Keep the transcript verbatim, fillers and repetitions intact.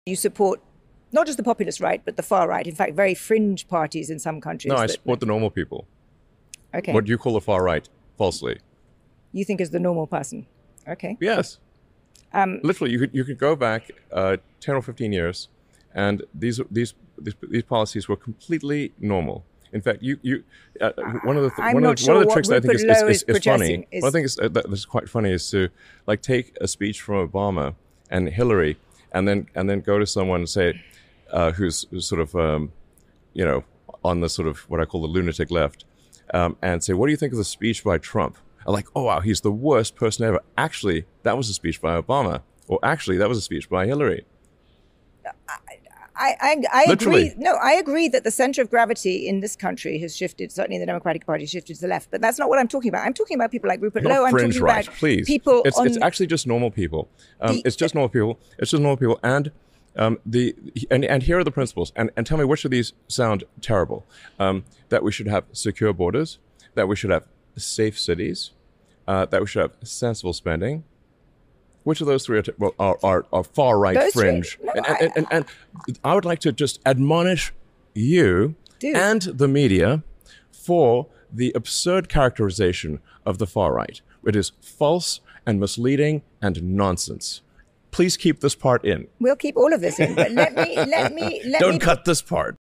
You support not just the populist right, but the far right. In fact, very fringe parties in some countries. No, I that, support the normal people. Okay. What you call the far right, falsely. You think is the normal person. Okay. Yes. Um, Literally, you could you could go back uh, ten or fifteen years, and these these these, these policies were completely normal. In fact, you you uh, one of the th- one, of, sure one of the tricks that I think is, is, is, is funny. Is... One thing is uh, that is quite funny is to like take a speech from Obama and Hillary, and then and then go to someone and say, uh, who's, who's sort of um, you know on the sort of what I call the lunatic left, um, and say, what do you think of the speech by Trump? I'm like, oh wow, he's the worst person ever. Actually, that was a speech by Obama, or actually, that was a speech by Hillary. I, I, I agree. No, I agree that the center of gravity in this country has shifted. Certainly, the Democratic Party shifted to the left. But that's not what I'm talking about. I'm talking about people like Rupert Lowe. I'm talking right, about please. people. It's, on it's actually just normal people. Um, the, it's just normal people. It's just normal people. And um, the and, and here are the principles. And, and tell me which of these sound terrible. Um, that we should have secure borders. That we should have safe cities. Uh, that we should have sensible spending. Which of those three are, t- well, are, are, are far right those fringe? No, and, I, and, and, and I would like to just admonish you dude. and the media for the absurd characterization of the far right. It is false and misleading and nonsense. Please keep this part in. We'll keep all of this in, but let me let me let Don't me cut this part.